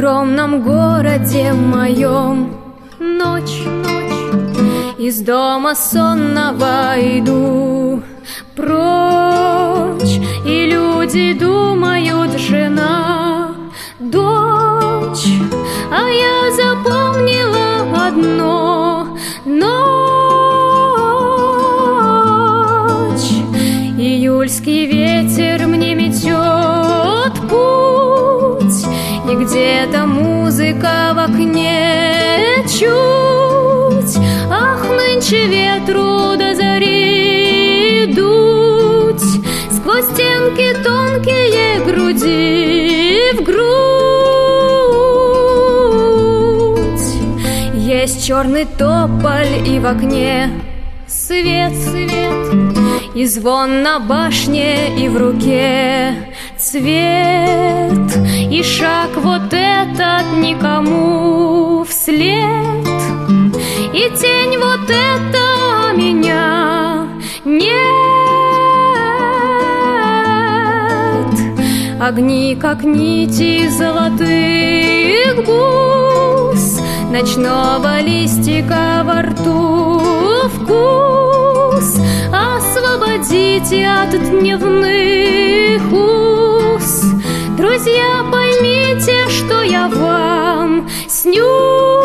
огромном городе моем. Ночь, из дома сонного иду прочь, и люди думают: жена, дочь. А я запомнила одно: ночь. Июльский ветер мне метет путь, и где-то музыка в окне чуть. Ах, нынче ветру до зари дуть сквозь стенки тонкие груди в грудь. Есть черный тополь, и в окне свет, и звон на башне, и в руке цвет, и шаг вот этот никому вслед, и тень вот эта меня нет. Огни, как нити золотых бус, ночного листика во рту вкус. Освободите от дневных уз, друзья, поймите, что я вам снюсь.